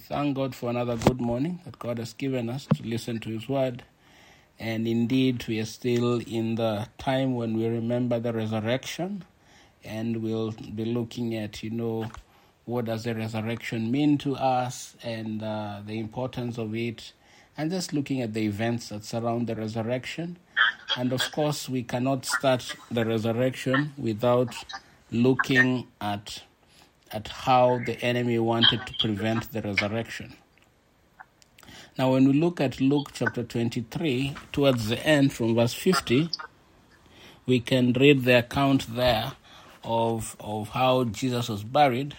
thank God for another good morning that God has given us to listen to His word. And indeed, we are still in the time when we remember the resurrection, and we'll be looking at, what does the resurrection mean to us, and the importance of it, and just looking at the events that surround the resurrection. And of course, we cannot start the resurrection without looking at how the enemy wanted to prevent the resurrection. Now, when we look at Luke chapter 23, towards the end from verse 50, we can read the account there of how Jesus was buried.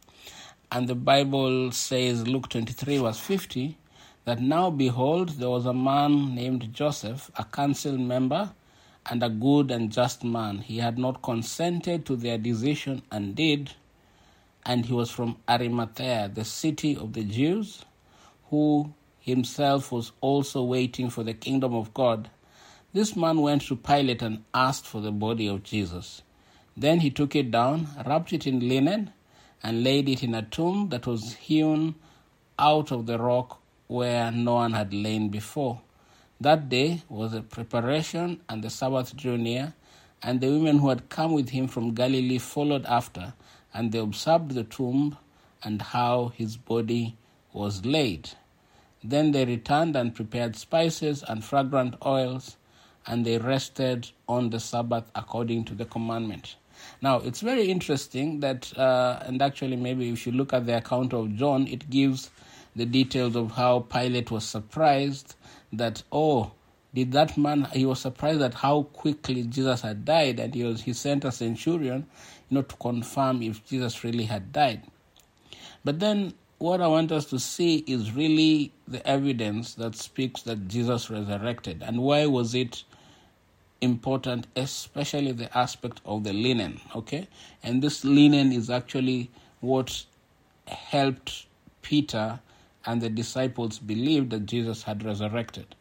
And the Bible says, Luke 23 verse 50, that now behold, there was a man named Joseph, a council member, and a good and just man. He had not consented to their decision and did, and he was from Arimathea, the city of the Jews, who himself was also waiting for the kingdom of God. This man went to Pilate and asked for the body of Jesus. Then he took it down, wrapped it in linen, and laid it in a tomb that was hewn out of the rock where no one had lain before. That day was a preparation, and the Sabbath drew near, and the women who had come with him from Galilee followed after, and they observed the tomb and how his body was laid. Then they returned and prepared spices and fragrant oils, and they rested on the Sabbath according to the commandment. Now, it's very interesting that, and actually maybe if you look at the account of John, it gives the details of how Pilate was surprised that, did that man, he was surprised at how quickly Jesus had died, and he sent a centurion, to confirm if Jesus really had died. But then what I want us to see is really the evidence that speaks that Jesus resurrected. And why was it important, especially the aspect of the linen, okay? And this linen is actually what helped Peter and the disciples believe that Jesus had resurrected.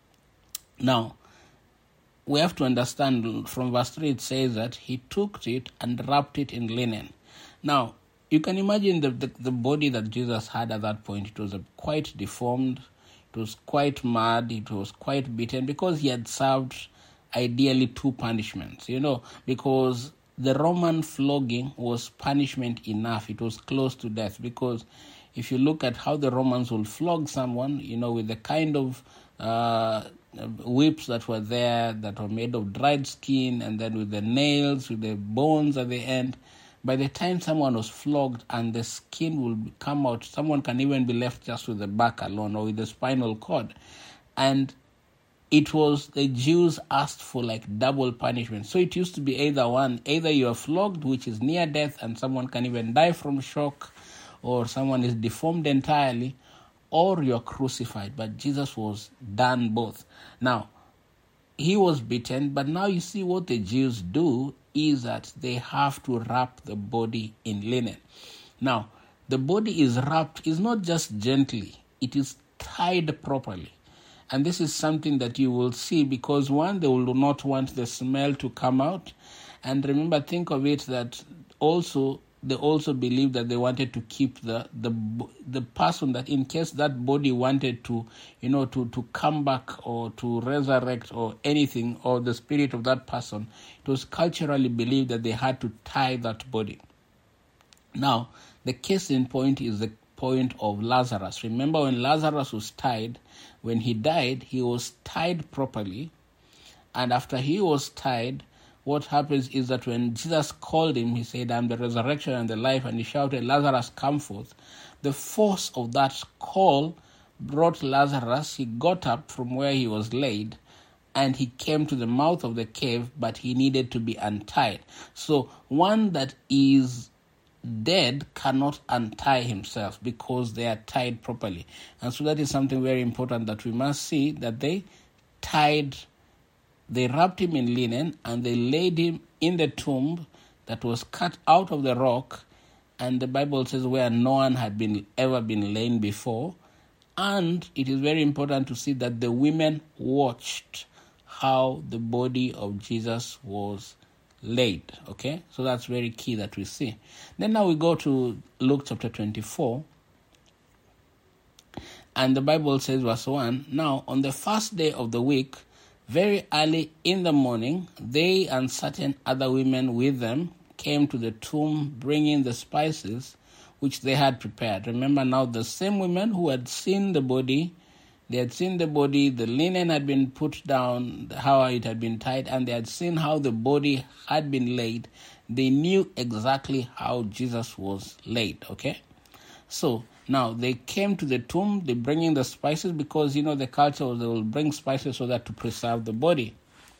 Now, we have to understand from verse 3, it says that he took it and wrapped it in linen. Now, you can imagine the body that Jesus had at that point. It was quite deformed, it was quite mad, it was quite beaten, because he had served ideally two punishments, because the Roman flogging was punishment enough. It was close to death, because if you look at how the Romans will flog someone, with the kind of whips that were there, that were made of dried skin, and then with the nails, with the bones at the end, by the time someone was flogged and the skin will come out, someone can even be left just with the back alone or with the spinal cord. And it was, the Jews asked for like double punishment. So it used to be either you are flogged, which is near death, and someone can even die from shock, or someone is deformed entirely, or you are crucified. But Jesus was done both. Now, he was beaten, but now you see what the Jews do is that they have to wrap the body in linen. Now, the body is wrapped, is not just gently, it is tied properly. And this is something that you will see, because one, they will not want the smell to come out. And remember, think of it that they also believe that they wanted to keep the person, that in case that body wanted to, to come back or to resurrect or anything, or the spirit of that person, it was culturally believed that they had to tie that body. Now, the case in point is the point of Lazarus. Remember, when Lazarus was tied, when he died, he was tied properly. And after he was tied, what happens is that when Jesus called him, he said, "I'm the resurrection and the life," and he shouted, "Lazarus, come forth." The force of that call brought Lazarus. He got up from where he was laid, and he came to the mouth of the cave, but he needed to be untied. So one that is dead cannot untie himself, because they are tied properly. And so that is something very important that we must see, that they wrapped him in linen, and they laid him in the tomb that was cut out of the rock, and the Bible says where no one had ever been lain before. And it is very important to see that the women watched how the body of Jesus was laid. Okay, so that's very key that we see. Then now we go to Luke chapter 24, And the Bible says, verse 1, now on the first day of the week, very early in the morning, they and certain other women with them came to the tomb, bringing the spices which they had prepared. Remember now, the same women who had seen the body, the linen had been put down, how it had been tied, and they had seen how the body had been laid. They knew exactly how Jesus was laid, okay? So now they came to the tomb, they bringing the spices, because the culture was they will bring spices so that to preserve the body.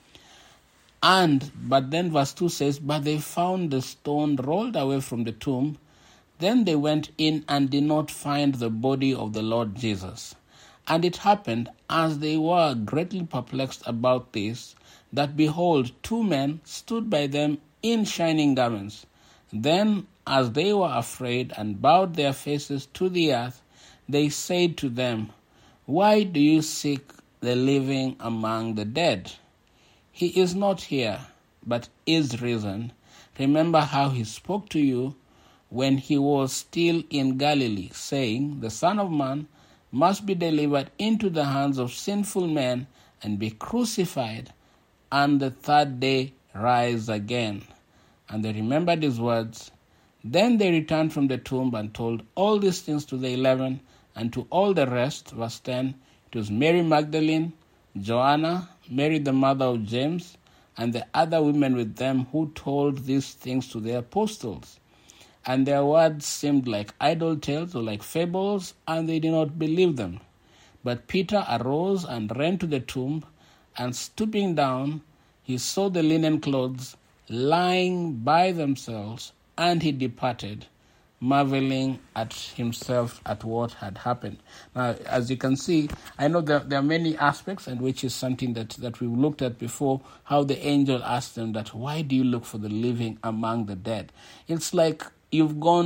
But then verse 2 says, but they found the stone rolled away from the tomb. Then they went in and did not find the body of the Lord Jesus. And it happened, as they were greatly perplexed about this, that behold, 2 men stood by them in shining garments. Then, as they were afraid and bowed their faces to the earth, they said to them, why do you seek the living among the dead? He is not here, but is risen. Remember how he spoke to you when he was still in Galilee, saying, the Son of Man must be delivered into the hands of sinful men and be crucified, and the third day rise again. And they remembered his words. Then they returned from the tomb and told all these things to the 11 and to all the rest. Verse 10, it was Mary Magdalene, Joanna, Mary the mother of James, and the other women with them who told these things to the apostles. And their words seemed like idle tales or like fables, and they did not believe them. But Peter arose and ran to the tomb, and stooping down, he saw the linen clothes lying by themselves, and he departed, marveling at himself at what had happened. Now, as you can see, I know there are many aspects, and which is something that we've looked at before, how the angel asked them that, why do you look for the living among the dead? It's like you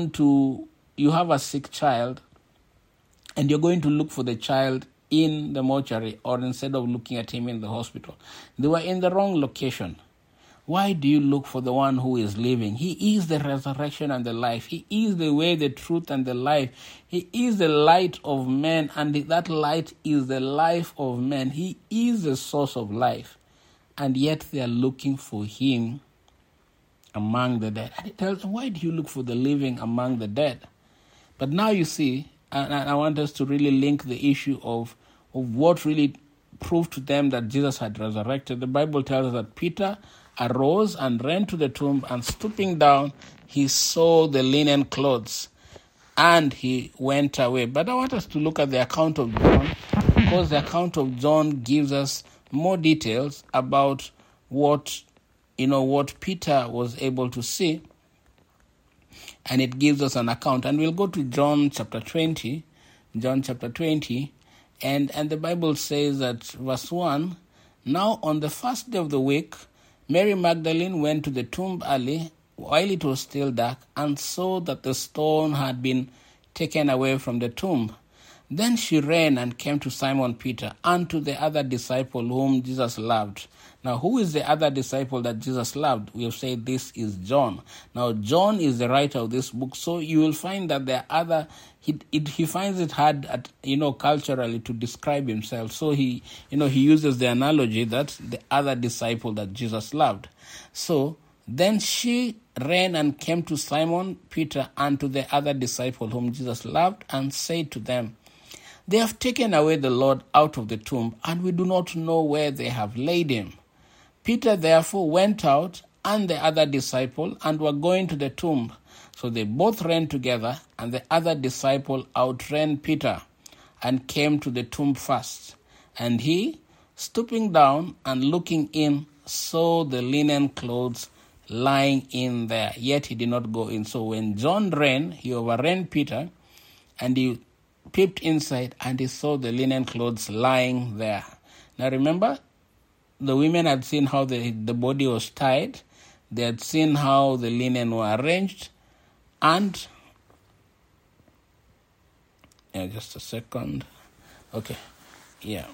have a sick child, and you're going to look for the child in the mortuary, or instead of looking at him in the hospital. They were in the wrong location. Why do you look for the one who is living? He is the resurrection and the life. He is the way, the truth, and the life. He is the light of men, and that light is the life of men. He is the source of life. And yet they are looking for him among the dead. And it tells them, why do you look for the living among the dead? But now you see, and I want us to really link the issue of what really proved to them that Jesus had resurrected. The Bible tells us that Peter arose and ran to the tomb, and stooping down, he saw the linen clothes, and he went away. But I want us to look at the account of John, because the account of John gives us more details about what Peter was able to see, and it gives us an account. And we'll go to John chapter 20, and the Bible says that verse 1, now on the first day of the week, Mary Magdalene went to the tomb early, while it was still dark, and saw that the stone had been taken away from the tomb. Then she ran and came to Simon Peter and to the other disciple whom Jesus loved. Now, who is the other disciple that Jesus loved? We have said this is John. Now, John is the writer of this book, so you will find that there are other. He finds it hard, culturally to describe himself. So he uses the analogy that the other disciple that Jesus loved. So then she ran and came to Simon Peter and to the other disciple whom Jesus loved, and said to them, they have taken away the Lord out of the tomb, and we do not know where they have laid him. Peter therefore went out, and the other disciple, and were going to the tomb. So they both ran together, and the other disciple outran Peter, and came to the tomb first. And he, stooping down and looking in, saw the linen clothes lying in there, yet he did not go in. So when John ran, he overran Peter, and he peeped inside, and he saw the linen clothes lying there. Now remember, the women had seen how the body was tied. They had seen how the linen were arranged. And, just a second. Okay, yeah.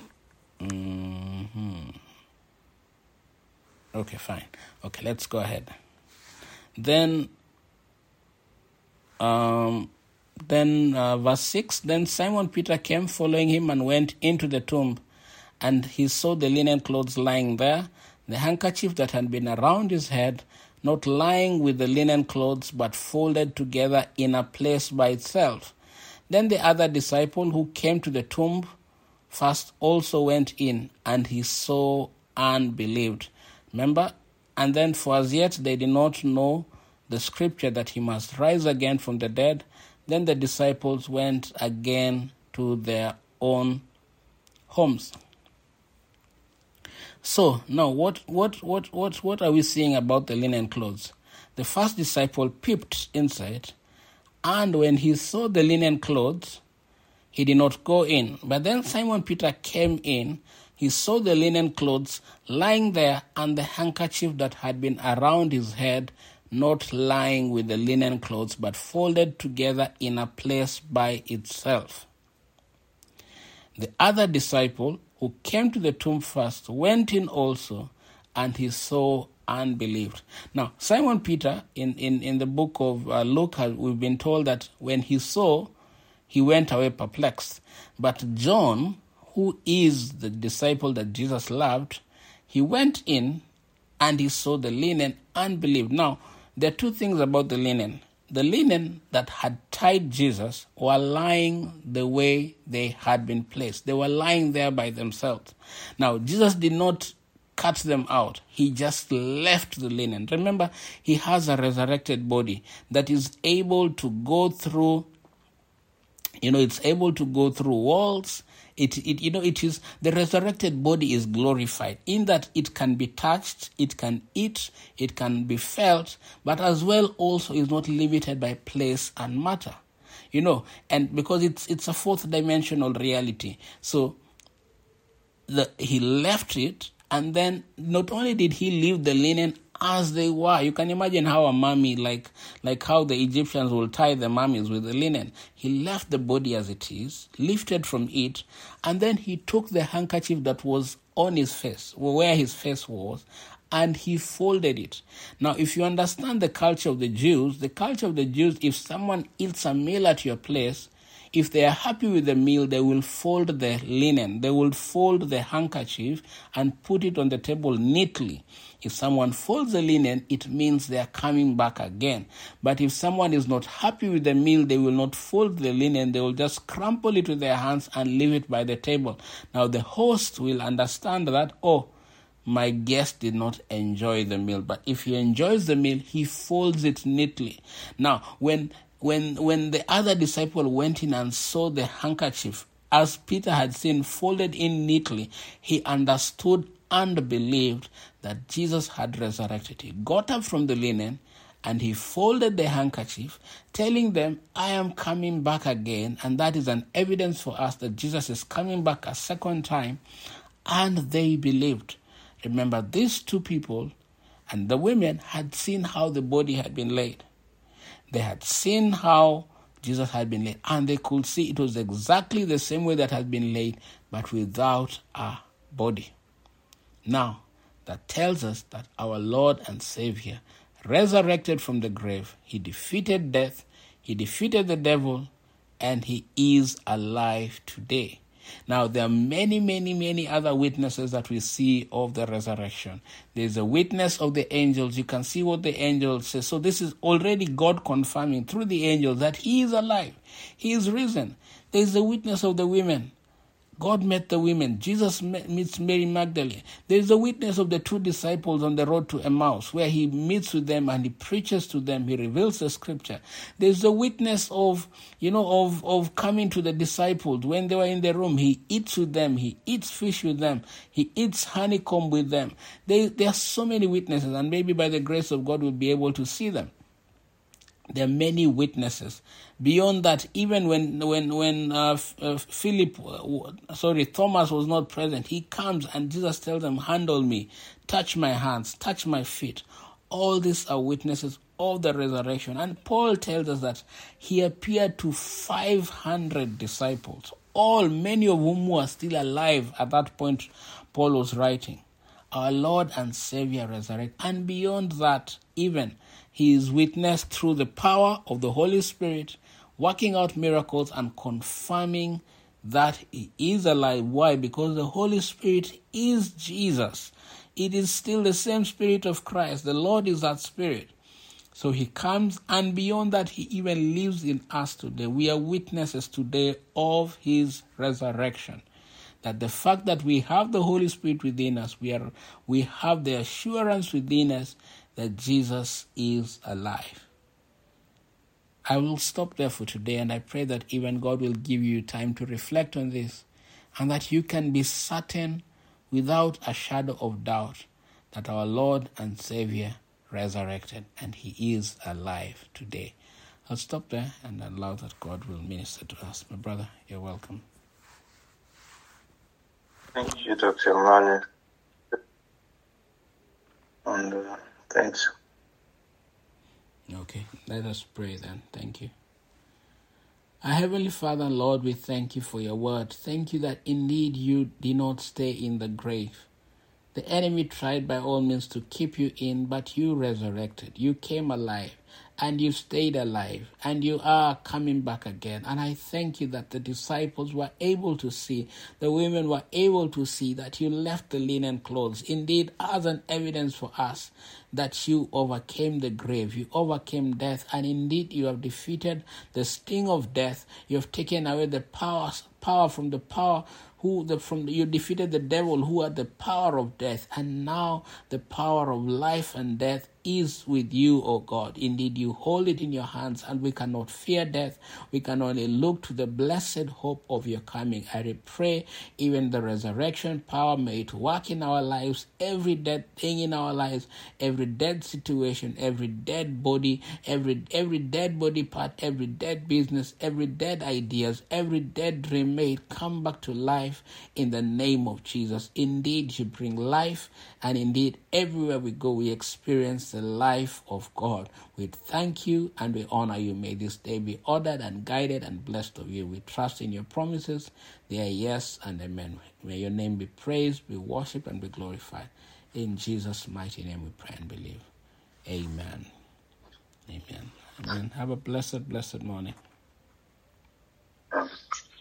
Okay, fine. Okay, let's go ahead. Then, Then verse 6, then Simon Peter came following him and went into the tomb, and he saw the linen clothes lying there, the handkerchief that had been around his head, not lying with the linen clothes, but folded together in a place by itself. Then the other disciple who came to the tomb first also went in, and he saw and believed. Remember? And then for as yet they did not know the scripture that he must rise again from the dead. Then the disciples went again to their own homes. So now what are we seeing about the linen clothes? The first disciple peeped inside, and when he saw the linen clothes, he did not go in. But then Simon Peter came in. He saw the linen clothes lying there, and the handkerchief that had been around his head, not lying with the linen clothes, but folded together in a place by itself. The other disciple who came to the tomb first went in also, and he saw and believed. Now, Simon Peter, in the book of Luke, we've been told that when he saw, he went away perplexed. But John, who is the disciple that Jesus loved, he went in and he saw the linen and believed. Now, there are two things about the linen. The linen that had tied Jesus were lying the way they had been placed. They were lying there by themselves. Now, Jesus did not cut them out. He just left the linen. Remember, he has a resurrected body that is able to go through, it's able to go through walls. It is the resurrected body is glorified in that it can be touched, it can eat, it can be felt, but as well also is not limited by place and matter. And because it's a fourth dimensional reality. So he left it, and then not only did he leave the linen as they were. You can imagine how a mummy, like how the Egyptians will tie the mummies with the linen. He left the body as it is, lifted from it, and then he took the handkerchief that was on his face, where his face was, and he folded it. Now, if you understand the culture of the Jews, if someone eats a meal at your place, if they are happy with the meal, they will fold the linen. They will fold the handkerchief and put it on the table neatly. If someone folds the linen, it means they are coming back again. But if someone is not happy with the meal, they will not fold the linen. They will just crumple it with their hands and leave it by the table. Now, the host will understand that, my guest did not enjoy the meal. But if he enjoys the meal, he folds it neatly. Now, when the other disciple went in and saw the handkerchief, as Peter had seen, folded in neatly, he understood and believed that Jesus had resurrected. He got up from the linen and he folded the handkerchief, telling them, I am coming back again. And that is an evidence for us that Jesus is coming back a second time. And they believed. Remember, these two people and the women had seen how the body had been laid. They had seen how Jesus had been laid, and they could see it was exactly the same way that had been laid, but without a body. Now, that tells us that our Lord and Savior resurrected from the grave. He defeated death, he defeated the devil, and he is alive today. Now, there are many, many, many other witnesses that we see of the resurrection. There's a witness of the angels. You can see what the angels say. So this is already God confirming through the angels that he is alive. He is risen. There's a witness of the women. God met the women. Jesus meets Mary Magdalene. There's a witness of the two disciples on the road to Emmaus, where he meets with them and he preaches to them. He reveals the scripture. There's a witness of coming to the disciples when they were in the room. He eats with them. He eats fish with them. He eats honeycomb with them. There are so many witnesses, and maybe by the grace of God we'll be able to see them. There are many witnesses. Beyond that, even when Thomas was not present, he comes and Jesus tells them, handle me, touch my hands, touch my feet. All these are witnesses of the resurrection. And Paul tells us that he appeared to 500 disciples, many of whom were still alive at that point Paul was writing. Our Lord and Savior resurrected. And beyond that, even he is witnessed through the power of the Holy Spirit working out miracles and confirming that he is alive. Why? Because the Holy Spirit is Jesus. It is still the same Spirit of Christ. The Lord is that Spirit. So he comes, and beyond that, he even lives in us today. We are witnesses today of his resurrection. That the fact that we have the Holy Spirit within us, we have the assurance within us that Jesus is alive. I will stop there for today, and I pray that even God will give you time to reflect on this, and that you can be certain without a shadow of doubt that our Lord and Savior resurrected, and he is alive today. I'll stop there and allow that God will minister to us. My brother, you're welcome. Thank you, Dr. Manu. And thanks. Okay, let us pray then. Thank you. Our Heavenly Father and Lord, we thank you for your word. Thank you that indeed you did not stay in the grave. The enemy tried by all means to keep you in, but you resurrected. You came alive, and you stayed alive, and you are coming back again. And I thank you that the disciples were able to see, the women were able to see that you left the linen clothes, indeed as an evidence for us that you overcame the grave, you overcame death, and indeed you have defeated the sting of death. You have taken away the power from the power you defeated the devil who had the power of death, and now the power of life and death is with you, O God. Indeed, you hold it in your hands, and we cannot fear death. We can only look to the blessed hope of your coming. I pray even the resurrection power may it work in our lives, every dead thing in our lives, every dead situation, every dead body, every dead body part, every dead business, every dead ideas, every dead dream, may it come back to life in the name of Jesus. Indeed, you bring life, and indeed everywhere we go we experience the life of God. We thank you and we honor you. May this day be ordered and guided and blessed of you. We trust in your promises. They are yes and amen. May your name be praised, be worshipped, and be glorified. In Jesus' mighty name we pray and believe. Amen. Amen. Amen. Have a blessed morning.